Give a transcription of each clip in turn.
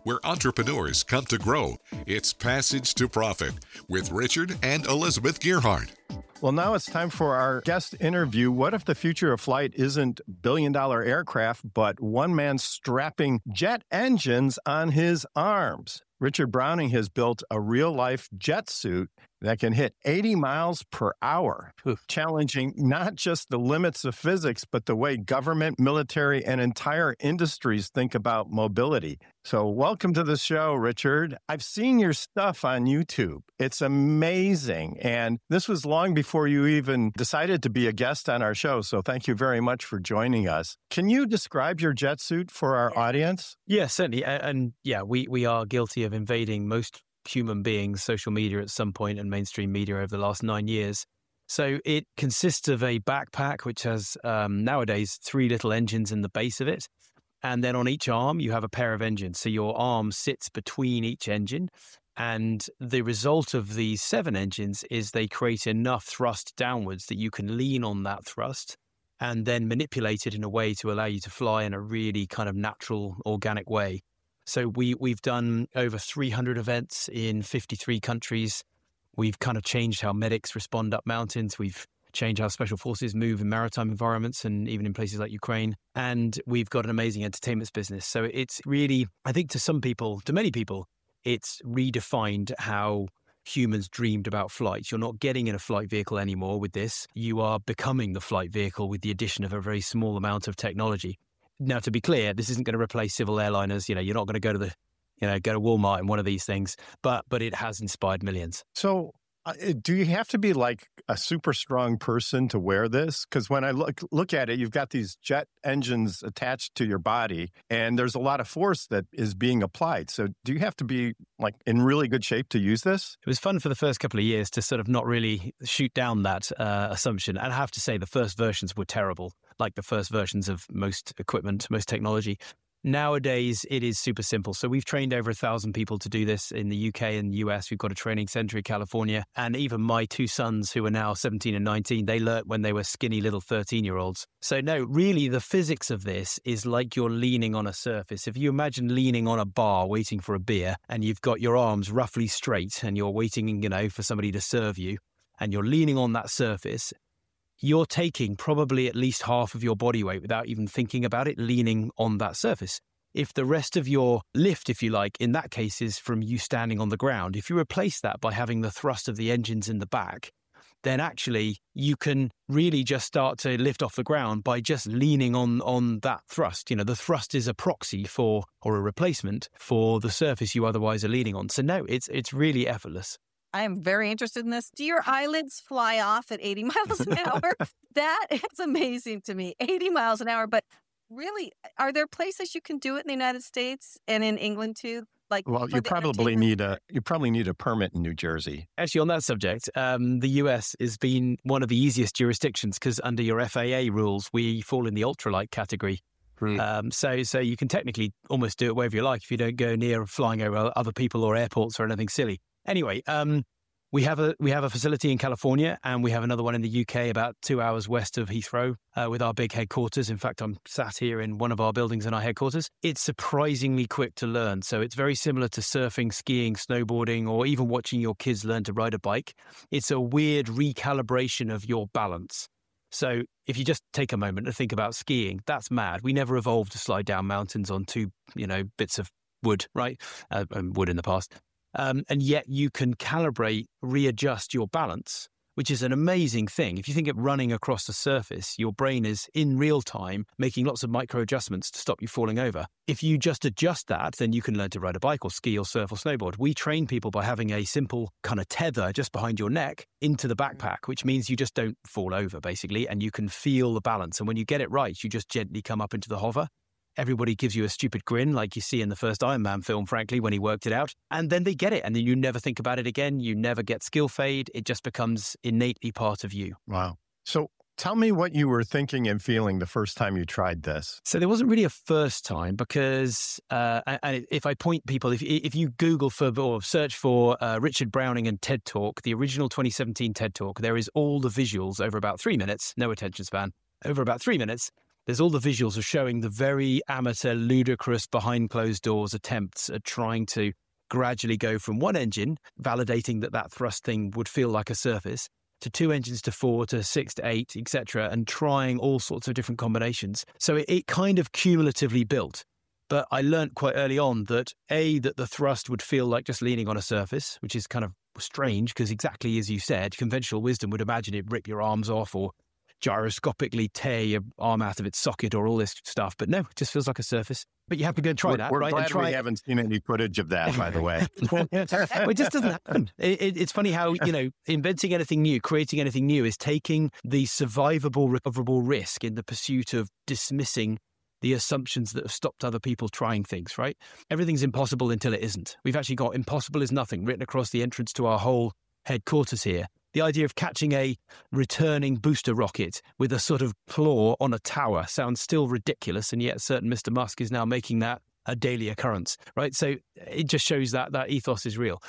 where entrepreneurs come to grow. It's Passage to Profit with Richard and Elizabeth Gearhart. Well, now it's time for our guest interview. What if the future of flight isn't billion-dollar aircraft, but one man strapping jet engines on his arms? Richard Browning has built a real-life jet suit that can hit 80 miles per hour, challenging not just the limits of physics, but the way government, military, and entire industries think about mobility. So welcome to the show, Richard. I've seen your stuff on YouTube. It's amazing. And this was long before you even decided to be a guest on our show. So thank you very much for joining us. Can you describe your jet suit for our audience? Yeah, certainly. And yeah, we are guilty of invading most human beings' social media at some point and mainstream media over the last 9 years. So it consists of a backpack, which has nowadays 3 little engines in the base of it. And then on each arm, you have a pair of engines. So your arm sits between each engine. And the result of these 7 engines is they create enough thrust downwards that you can lean on that thrust and then manipulate it in a way to allow you to fly in a really kind of natural, organic way. So we've done over 300 events in 53 countries. We've kind of changed how medics respond up mountains. We've changed how special forces move in maritime environments and even in places like Ukraine. And we've got an amazing entertainment business. So it's really, I think to many people, it's redefined how humans dreamed about flight. You're not getting in a flight vehicle anymore with this. You are becoming the flight vehicle with the addition of a very small amount of technology. Now, to be clear, this isn't going to replace civil airliners. You're not going to go to Walmart in one of these things, but it has inspired millions. So do you have to be like a super strong person to wear this? Because when I look at it, you've got these jet engines attached to your body, and there's a lot of force that is being applied. So do you have to be like in really good shape to use this? It was fun for the first couple of years to sort of not really shoot down that assumption. And I have to say the first versions were terrible, like the first versions of most equipment, most technology. Nowadays, it is super simple. So we've trained over 1,000 people to do this in the UK and US. We've got a training center in California. And even my 2 sons, who are now 17 and 19, they learnt when they were skinny little 13-year-olds. So no, really, the physics of this is like you're leaning on a surface. If you imagine leaning on a bar waiting for a beer, and you've got your arms roughly straight and you're waiting, for somebody to serve you, and you're leaning on that surface, you're taking probably at least half of your body weight without even thinking about it, leaning on that surface. If the rest of your lift, if you like, in that case is from you standing on the ground, if you replace that by having the thrust of the engines in the back, then actually you can really just start to lift off the ground by just leaning on that thrust. The thrust is a proxy for, or a replacement for, the surface you otherwise are leaning on. So no, it's really effortless. I am very interested in this. Do your eyelids fly off at 80 miles an hour? That is amazing to me. 80 miles an hour. But really, are there places you can do it in the United States and in England too? Well, you probably need a permit in New Jersey. Actually, on that subject, the US has been one of the easiest jurisdictions because under your FAA rules, we fall in the ultralight category. So you can technically almost do it wherever you like if you don't go near flying over other people or airports or anything silly. Anyway, we have a facility in California, and we have another one in the UK about 2 hours west of Heathrow with our big headquarters. In fact, I'm sat here in one of our buildings in our headquarters. It's surprisingly quick to learn. So it's very similar to surfing, skiing, snowboarding, or even watching your kids learn to ride a bike. It's a weird recalibration of your balance. So if you just take a moment to think about skiing, that's mad. We never evolved to slide down mountains on 2, bits of wood, right? Wood in the past. And yet you can calibrate, readjust your balance, which is an amazing thing. If you think of running across the surface, your brain is in real time making lots of micro adjustments to stop you falling over. If you just adjust that, then you can learn to ride a bike or ski or surf or snowboard. We train people by having a simple kind of tether just behind your neck into the backpack, which means you just don't fall over basically, and you can feel the balance. And when you get it right, you just gently come up into the hover. Everybody gives you a stupid grin like you see in the first Iron Man film, frankly, when he worked it out. And then they get it. And then you never think about it again. You never get skill fade. It just becomes innately part of you. Wow. So tell me what you were thinking and feeling the first time you tried this. So there wasn't really a first time because and if I point people, if you Google for or search for Richard Browning and TED Talk, the original 2017 TED Talk, there is all the visuals over about 3 minutes, no attention span, over about 3 minutes. there's all the visuals of showing the very amateur, ludicrous, behind closed doors attempts at trying to gradually go from one engine, validating that thrust thing would feel like a surface, to 2 engines to 4 to 6 to 8, etc., and trying all sorts of different combinations. So it kind of cumulatively built. But I learned quite early on that the thrust would feel like just leaning on a surface, which is kind of strange because exactly as you said, conventional wisdom would imagine it rip your arms off or gyroscopically tear your arm out of its socket or all this stuff. But no, it just feels like a surface. But you have to go and try that, we're right? Glad we haven't seen any footage of that, by the way. Well, it just doesn't happen. It's funny how, inventing anything new, creating anything new is taking the survivable, recoverable risk in the pursuit of dismissing the assumptions that have stopped other people trying things, right? Everything's impossible until it isn't. We've actually got impossible is nothing written across the entrance to our whole headquarters here. The idea of catching a returning booster rocket with a sort of claw on a tower sounds still ridiculous, and yet certain Mr. Musk is now making that a daily occurrence, right? So it just shows that ethos is real.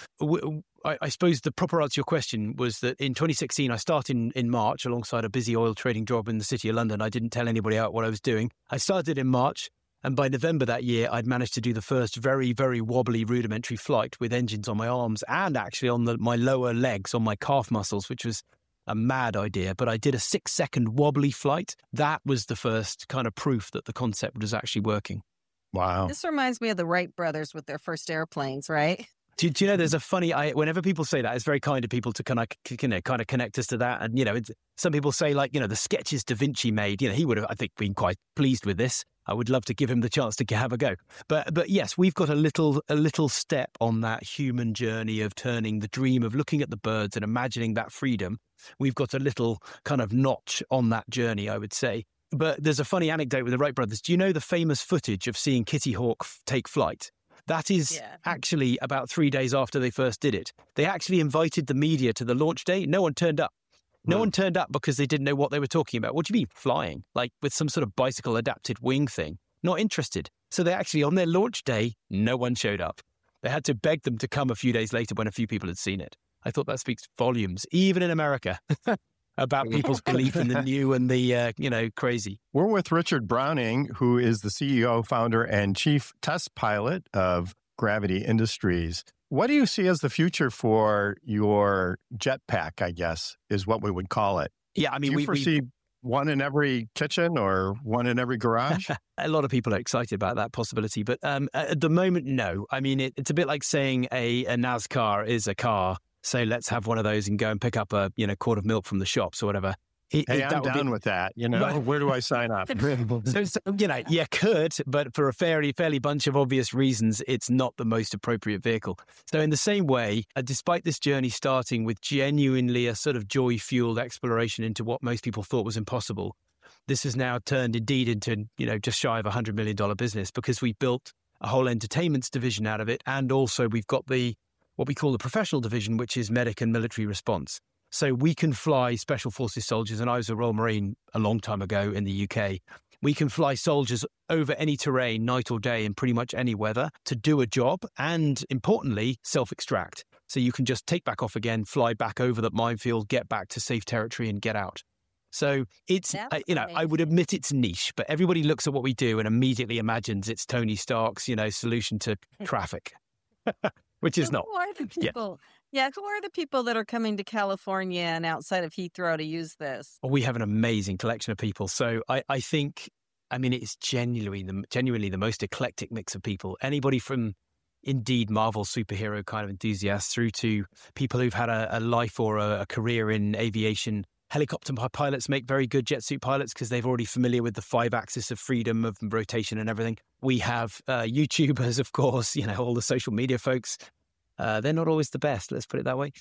I suppose the proper answer to your question was that in 2016, I started in March alongside a busy oil trading job in the City of London. I didn't tell anybody out what I was doing. I started in March, and by November that year, I'd managed to do the first very, very wobbly rudimentary flight with engines on my arms and actually on my lower legs, on my calf muscles, which was a mad idea. But I did a 6-second wobbly flight. That was the first kind of proof that the concept was actually working. Wow. This reminds me of the Wright brothers with their first airplanes, right? Do you know, there's a funny, whenever people say that, it's very kind of people to kind of connect us to that. And, some people say the sketches Da Vinci made, he would have, I think, been quite pleased with this. I would love to give him the chance to have a go. But yes, we've got a little step on that human journey of turning the dream of looking at the birds and imagining that freedom. We've got a little kind of notch on that journey, I would say. But there's a funny anecdote with the Wright brothers. Do you know the famous footage of seeing Kitty Hawk take flight? That is actually about 3 days after they first did it. They actually invited the media to the launch day. No one turned up. No one turned up because they didn't know what they were talking about. What do you mean flying? Like with some sort of bicycle adapted wing thing? Not interested. So they actually, on their launch day, no one showed up. They had to beg them to come a few days later when a few people had seen it. I thought that speaks volumes, even in America, about people's belief in the new and the, crazy. We're with Richard Browning, who is the CEO, founder, and chief test pilot of Gravity Industries. What do you see as the future for your jetpack, I guess, is what we would call it? Yeah, I mean, we foresee one in every kitchen or one in every garage? A lot of people are excited about that possibility, but at the moment, no. I mean, it's a bit like saying a NASCAR is a car. So let's have one of those and go and pick up a quart of milk from the shops or whatever. I'm down with that. Where do I sign up? So you could, but for a fairly bunch of obvious reasons, it's not the most appropriate vehicle. So in the same way, despite this journey starting with genuinely a sort of joy-fueled exploration into what most people thought was impossible, this has now turned indeed into, just shy of a $100 million business because we built a whole entertainments division out of it. And also we've got what we call the professional division, which is medic and military response. So we can fly Special Forces soldiers, and I was a Royal Marine a long time ago in the UK. We can fly soldiers over any terrain, night or day, in pretty much any weather to do a job and, importantly, self-extract. So you can just take back off again, fly back over the minefield, get back to safe territory and get out. So it's, I would admit it's niche, but everybody looks at what we do and immediately imagines it's Tony Stark's, solution to traffic. Which is not. Who are the people? Yeah, who are the people that are coming to California and outside of Heathrow to use this? Well, we have an amazing collection of people. So I think, it's genuinely the most eclectic mix of people. Anybody from indeed Marvel superhero kind of enthusiasts through to people who've had a life or a career in aviation. Helicopter pilots make very good jet suit pilots because they're already familiar with the 5 axis of freedom of rotation and everything. We have YouTubers, of course, all the social media folks. They're not always the best, let's put it that way.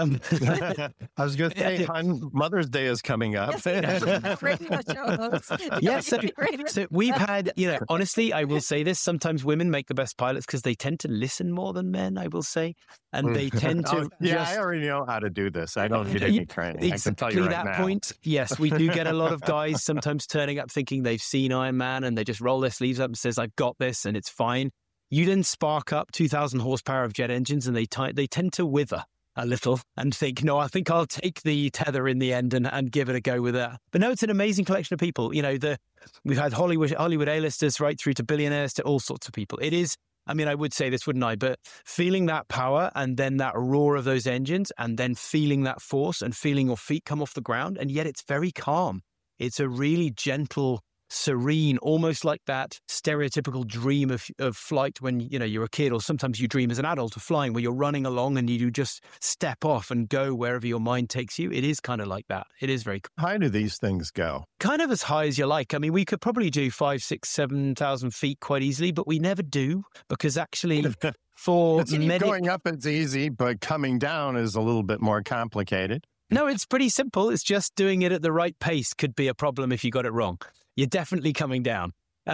I was going to say, Mother's Day is coming up. Yes, so we've had, honestly, I will say this, sometimes women make the best pilots because they tend to listen more than men, I will say. And they tend to I already know how to do this. I don't need any training. I can tell you right that now. Point, yes, we do get a lot of guys sometimes turning up thinking they've seen Iron Man and they just roll their sleeves up and says, I've got this and it's fine. You then spark up 2,000 horsepower of jet engines and they tend to wither. a little and think, no, I think I'll take the tether in the end and give it a go with that. But no, it's an amazing collection of people. You know, we've had Hollywood A-listers right through to billionaires to all sorts of people. It is, I mean, I would say this, wouldn't I? But feeling that power and then that roar of those engines and then feeling that force and feeling your feet come off the ground. And yet it's very calm. It's a really gentle, serene, almost like that stereotypical dream of flight when, you know, you're a kid, or sometimes you dream as an adult of flying, where you're running along and you just step off and go wherever your mind takes you. It is kind of like that. It is very cool. How high do these things go? Kind of as high as you like. I mean, we could probably do 5,000, 6,000, 7,000 feet quite easily, but we never do, because actually for going up is easy, but coming down is a little bit more complicated. No, it's pretty simple. It's just doing it at the right pace could be a problem if you got it wrong. You're definitely coming down.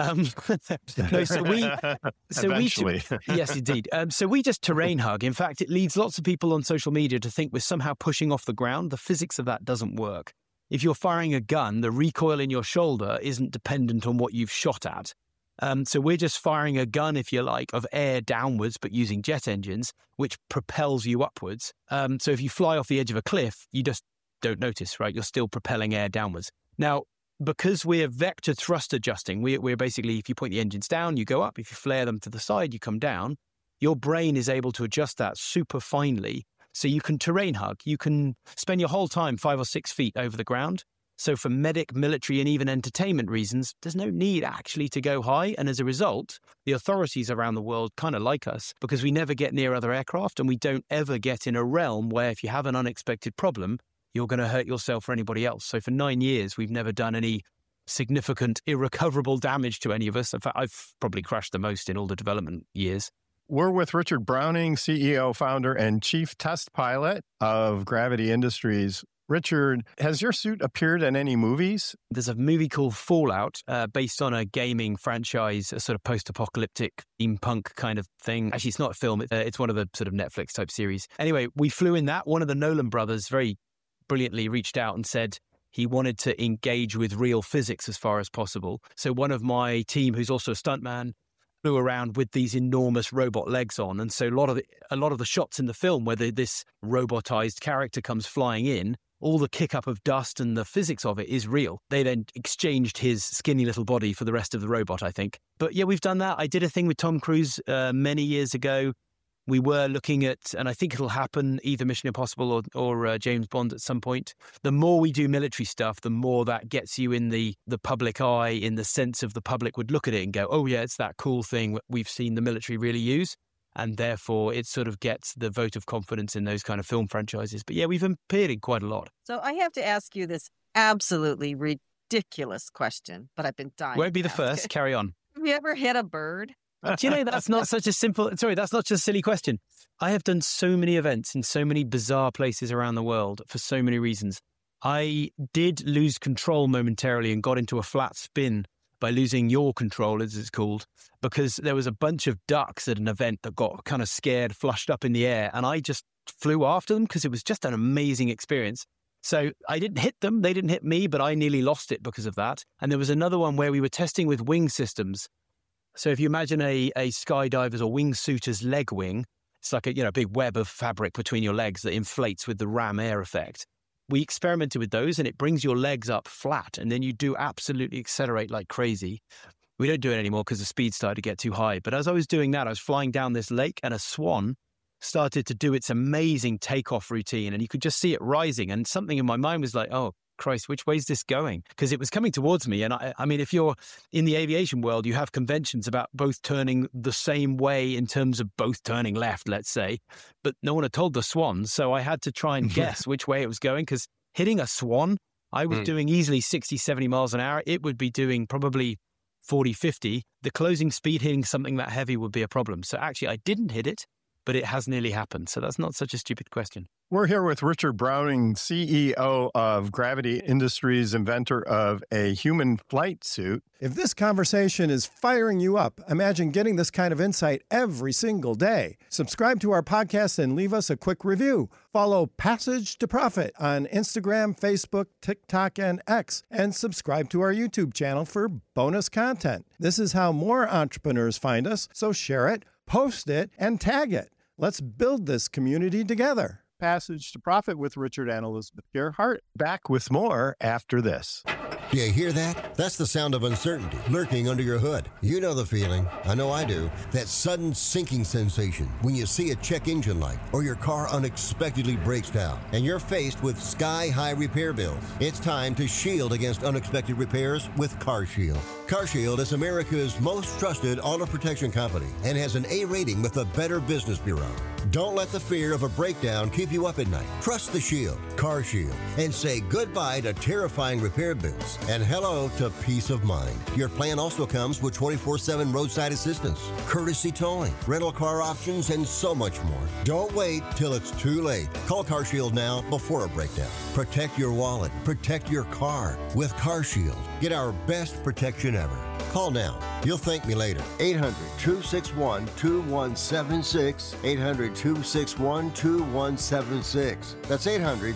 Eventually. Yes, indeed. So we just terrain hug. In fact, it leads lots of people on social media to think we're somehow pushing off the ground. The physics of that doesn't work. If you're firing a gun, the recoil in your shoulder isn't dependent on what you've shot at. So we're just firing a gun, if you like, of air downwards, but using jet engines, which propels you upwards. So if you fly off the edge of a cliff, you just don't notice, right? You're still propelling air downwards. Now, because we're vector thrust adjusting, we're basically, if you point the engines down, you go up. If you flare them to the side, you come down. Your brain is able to adjust that super finely. So you can terrain hug. You can spend your whole time 5 or 6 feet over the ground. So for medic, military, and even entertainment reasons, there's no need actually to go high. And as a result, the authorities around the world kind of like us, because we never get near other aircraft, and we don't ever get in a realm where if you have an unexpected problem, you're going to hurt yourself or anybody else. So for 9 years, we've never done any significant irrecoverable damage to any of us. In fact, I've probably crashed the most in all the development years. We're with Richard Browning, CEO, founder, and chief test pilot of Gravity Industries. Richard, has your suit appeared in any movies? There's a movie called Fallout, based on a gaming franchise, a sort of post-apocalyptic steampunk kind of thing. Actually, it's not a film. It's one of the sort of Netflix type series. Anyway, we flew in that. One of the Nolan brothers very brilliantly reached out and said he wanted to engage with real physics as far as possible. So one of my team, who's also a stuntman, flew around with these enormous robot legs on. And so a lot of the shots in the film where this robotized character comes flying in, all the kick up of dust and the physics of it is real. They then exchanged his skinny little body for the rest of the robot, I think. But yeah, we've done that. I did a thing with Tom Cruise many years ago. We were looking at, and I think it'll happen, either Mission Impossible or James Bond at some point. The more we do military stuff, the more that gets you in the public eye, in the sense of the public would look at it and go, oh yeah, it's that cool thing we've seen the military really use. And therefore, it sort of gets the vote of confidence in those kind of film franchises. But yeah, we've appeared in quite a lot. So I have to ask you this absolutely ridiculous question, but I've been dying. Won't be the first. Carry on. Have you ever hit a bird? Do you know, that's not such a simple, that's not just a silly question. I have done so many events in so many bizarre places around the world for so many reasons. I did lose control momentarily and got into a flat spin by losing yaw control, as it's called, because there was a bunch of ducks at an event that got kind of scared, flushed up in the air, and I just flew after them because it was just an amazing experience. So I didn't hit them, they didn't hit me, but I nearly lost it because of that. And there was another one where we were testing with wing systems. So if you imagine a skydiver's or wingsuiter's leg wing, it's like a big web of fabric between your legs that inflates with the ram air effect. We experimented with those, and it brings your legs up flat, and then you do absolutely accelerate like crazy. We don't do it anymore because the speed started to get too high. But as I was doing that, I was flying down this lake, and a swan started to do its amazing takeoff routine, and you could just see it rising. And something in my mind was like, oh, Christ, which way is this going? Because it was coming towards me. And I mean, if you're in the aviation world, you have conventions about both turning the same way in terms of both turning left, let's say. But no one had told the swan. So I had to try and guess which way it was going, because hitting a swan, I was doing easily 60, 70 miles an hour. It would be doing probably 40, 50. The closing speed hitting something that heavy would be a problem. So actually, I didn't hit it, but it has nearly happened. So that's not such a stupid question. We're here with Richard Browning, CEO of Gravity Industries, inventor of a human flight suit. If this conversation is firing you up, imagine getting this kind of insight every single day. Subscribe to our podcast and leave us a quick review. Follow Passage to Profit on Instagram, Facebook, TikTok, and X, and subscribe to our YouTube channel for bonus content. This is how more entrepreneurs find us, so share it, post it, and tag it. Let's build this community together. Passage to Profit with Richard and Elizabeth Gearhart. Back with more after this. Do you hear that? That's the sound of uncertainty lurking under your hood. You know the feeling. I know I do. That sudden sinking sensation when you see a check engine light or your car unexpectedly breaks down and you're faced with sky-high repair bills. It's time to shield against unexpected repairs with CarShield. CarShield is America's most trusted auto protection company and has an A rating with the Better Business Bureau. Don't let the fear of a breakdown keep you up at night. Trust the Shield, CarShield, and say goodbye to terrifying repair bills and hello to peace of mind. Your plan also comes with 24/7 roadside assistance, courtesy towing, rental car options, and so much more. Don't wait till it's too late. Call CarShield now before a breakdown. Protect your wallet. Protect your car with CarShield. Get our best protection ever. Call now. You'll thank me later. 800-261-2176. 800-261-2176. That's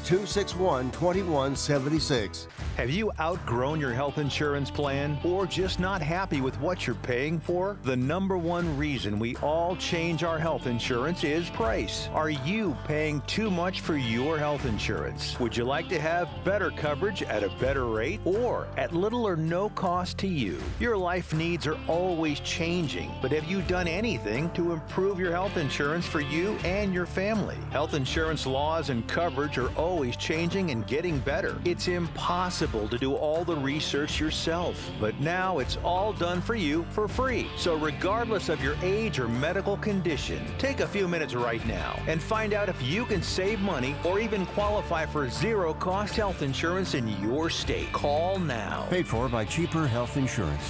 800-261-2176. Have you outgrown your health insurance plan or just not happy with what you're paying for? The number one reason we all change our health insurance is price. Are you paying too much for your health insurance? Would you like to have better coverage at a better rate or at little or no cost to you? Your life needs are always changing, but have you done anything to improve your health insurance for you and your family? Health insurance laws and coverage are always changing and getting better. It's impossible to do all the research yourself, but now it's all done for you for free. So regardless of your age or medical condition, take a few minutes right now and find out if you can save money or even qualify for zero-cost health insurance in your state. Call now. Paid for by Cheaper Health Insurance.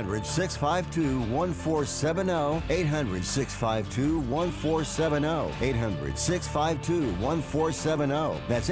800-652-1470. 800-652-1470. 800-652-1470. That's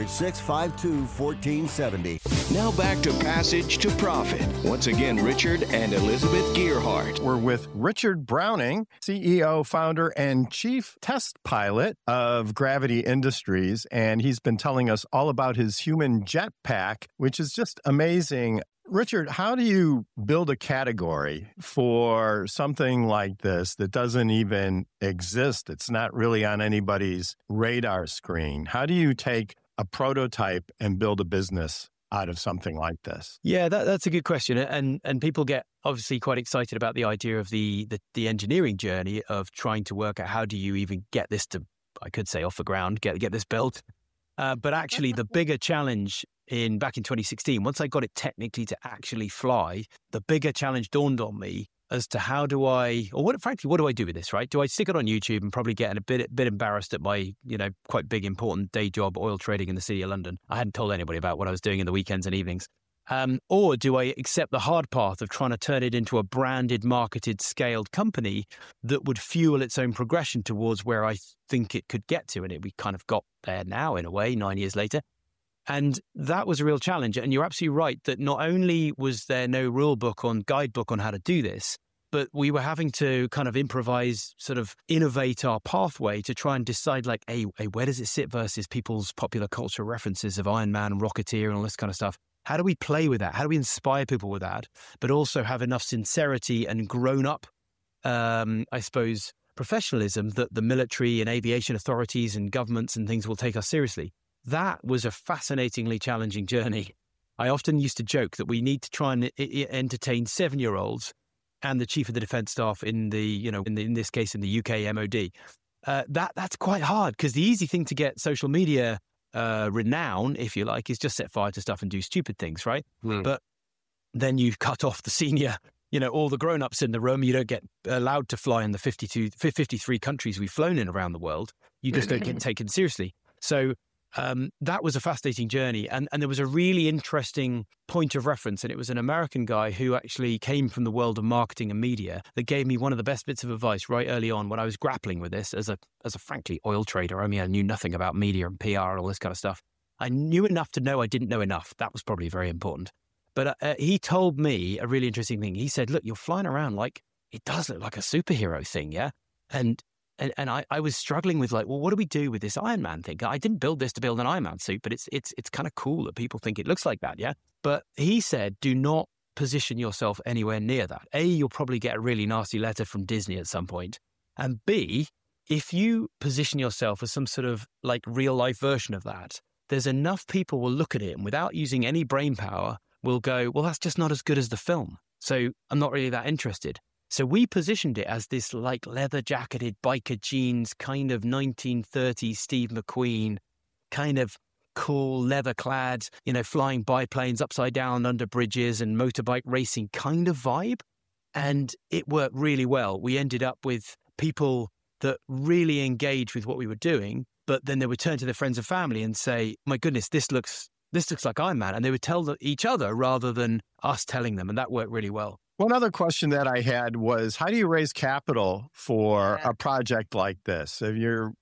800-652-1470. Now back to Passage to Profit. Once again, Richard and Elizabeth Gearhart. We're with Richard Browning, CEO, founder, and chief test pilot of Gravity Industries. And he's been telling us all about his human jetpack, which is just amazing. Richard, how do you build a category for something like this that doesn't even exist? It's not really on anybody's radar screen. How do you take a prototype and build a business out of something like this? Yeah, that's a good question. And people get obviously quite excited about the idea of the engineering journey of trying to work out how do you even get this to, I could say, off the ground, get this built. But actually the bigger challenge back in 2016, once I got it technically to actually fly, the bigger challenge dawned on me as to how do I, or what do I do with this, right? Do I stick it on YouTube and probably get a bit embarrassed at my, quite big, important day job, oil trading in the city of London? I hadn't told anybody about what I was doing in the weekends and evenings. Or do I accept the hard path of trying to turn it into a branded, marketed, scaled company that would fuel its own progression towards where I think it could get to? And we kind of got there now, in a way, 9 years later. And that was a real challenge. And you're absolutely right that not only was there no guidebook on how to do this, but we were having to kind of improvise, sort of innovate our pathway to try and decide like, hey, where does it sit versus people's popular culture references of Iron Man and Rocketeer and all this kind of stuff? How do we play with that? How do we inspire people with that, but also have enough sincerity and grown up, I suppose, professionalism that the military and aviation authorities and governments and things will take us seriously? That was a fascinatingly challenging journey. I often used to joke that we need to try and entertain 7-year-olds and the chief of the defense staff in this case in the UK MOD. That's quite hard because the easy thing to get social media renown, if you like, is just set fire to stuff and do stupid things, right? But then you cut off the senior, all the grown-ups in the room. You don't get allowed to fly in the 53 countries we've flown in around the world. You just don't get taken seriously. So that was a fascinating journey. And there was a really interesting point of reference. And it was an American guy who actually came from the world of marketing and media that gave me one of the best bits of advice right early on when I was grappling with this as a frankly oil trader. I mean, I knew nothing about media and PR and all this kind of stuff. I knew enough to know I didn't know enough. That was probably very important. But he told me a really interesting thing. He said, look, you're flying around like, it does look like a superhero thing, yeah? And I was struggling with like, well, what do we do with this Iron Man thing? I didn't build this to build an Iron Man suit, but it's kind of cool that people think it looks like that, yeah? But he said, do not position yourself anywhere near that. A, you'll probably get a really nasty letter from Disney at some point. And B, if you position yourself as some sort of like real life version of that, there's enough people will look at it and without using any brain power will go, well, that's just not as good as the film. So I'm not really that interested. So we positioned it as this like leather jacketed biker jeans, kind of 1930s Steve McQueen, kind of cool leather clad, flying biplanes upside down under bridges and motorbike racing kind of vibe. And it worked really well. We ended up with people that really engaged with what we were doing, but then they would turn to their friends and family and say, my goodness, this looks like Iron Man. And they would tell each other rather than us telling them. And that worked really well. One other question that I had was, how do you raise capital for a project like this? If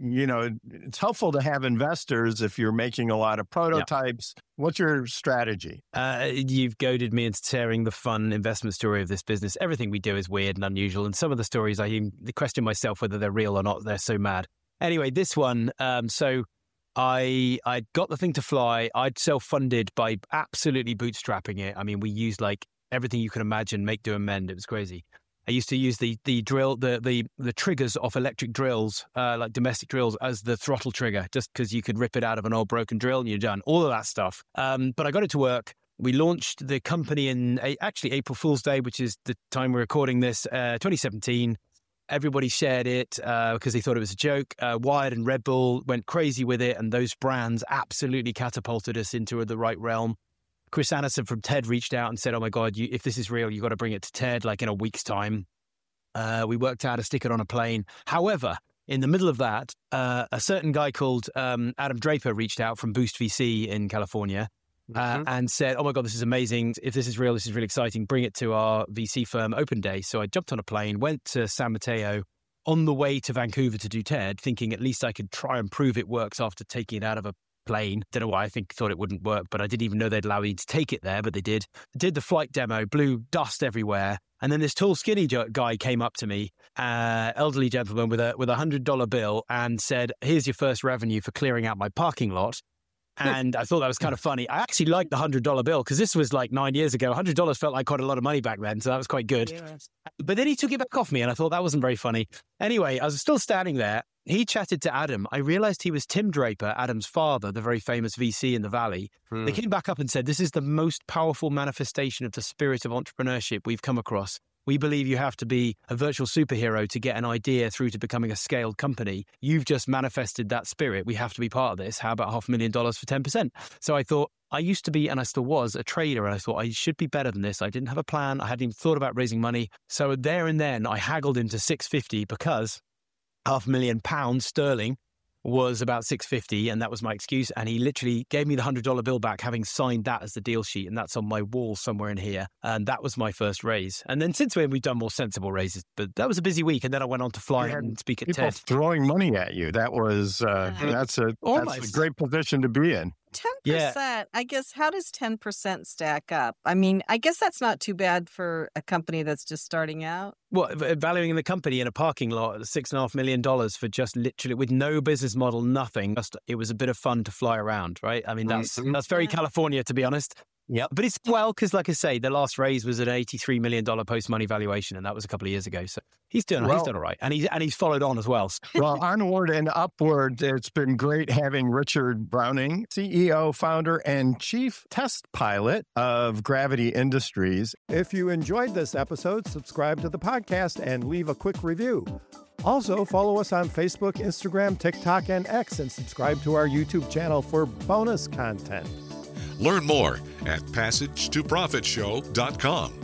it's helpful to have investors if you're making a lot of prototypes. Yeah. What's your strategy? You've goaded me into sharing the fun investment story of this business. Everything we do is weird and unusual. And some of the stories, I even question myself whether they're real or not. They're so mad. Anyway, this one, so I got the thing to fly. I'd self-funded by absolutely bootstrapping it. I mean, we used like everything you can imagine, make, do, and mend. It was crazy. I used to use the drill, the triggers off electric drills, like domestic drills, as the throttle trigger, just because you could rip it out of an old broken drill and you're done. All of that stuff. But I got it to work. We launched the company in actually April Fool's Day, which is the time we're recording this, 2017. Everybody shared it because they thought it was a joke. Wired and Red Bull went crazy with it, and those brands absolutely catapulted us into the right realm. Chris Anderson from TED reached out and said, oh my God, if this is real, you got to bring it to TED like in a week's time. We worked out to stick it on a plane. However, in the middle of that, a certain guy called Adam Draper reached out from Boost VC in California and said, oh my God, this is amazing. If this is real, this is really exciting. Bring it to our VC firm Open Day. So I jumped on a plane, went to San Mateo, on the way to Vancouver to do TED, thinking at least I could try and prove it works after taking it out of a plane. Don't know why. Thought it wouldn't work, but I didn't even know they'd allow me to take it there, but they did. Did the flight demo, blew dust everywhere. And then this tall, skinny guy came up to me, elderly gentleman with a $100 bill and said, here's your first revenue for clearing out my parking lot. And I thought that was kind of funny. I actually liked the $100 bill because this was like 9 years ago. $100 felt like quite a lot of money back then. So that was quite good. Yes. But then he took it back off me and I thought that wasn't very funny. Anyway, I was still standing there. He chatted to Adam. I realized he was Tim Draper, Adam's father, the very famous VC in the Valley. They came back up and said, this is the most powerful manifestation of the spirit of entrepreneurship we've come across. We believe you have to be a virtual superhero to get an idea through to becoming a scaled company. You've just manifested that spirit. We have to be part of this. How about $500,000 for 10%? So I thought, I used to be, and I still was, a trader. And I thought I should be better than this. I didn't have a plan. I hadn't even thought about raising money. So there and then I haggled him to $650 because £500,000 sterling was about $650, and that was my excuse. And he literally gave me the $100 bill back, having signed that as the deal sheet, and that's on my wall somewhere in here. And that was my first raise. And then since then, we've done more sensible raises. But that was a busy week, and then I went on to fly and speak at people TED. Throwing money at you. That was that's a great position to be in. 10%, I guess, how does 10% stack up? I mean, I guess that's not too bad for a company that's just starting out. Well, valuing the company in a parking lot at $6.5 million for just literally with no business model, nothing. It was a bit of fun to fly around, right? I mean, that's very California, to be honest. Yeah, but it's because, like I say, the last raise was at an $83 million post-money valuation, and that was a couple of years ago. So he's done all right, and he's followed on as well. Well, onward and upward. It's been great having Richard Browning, CEO, founder, and chief test pilot of Gravity Industries. If you enjoyed this episode, subscribe to the podcast and leave a quick review. Also, follow us on Facebook, Instagram, TikTok, and X, and subscribe to our YouTube channel for bonus content. Learn more at PassageToProfitShow.com.